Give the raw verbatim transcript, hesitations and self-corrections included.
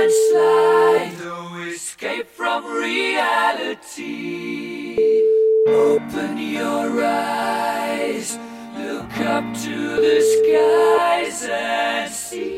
landslide, no escape from reality. Open your eyes, look up to the skies and see.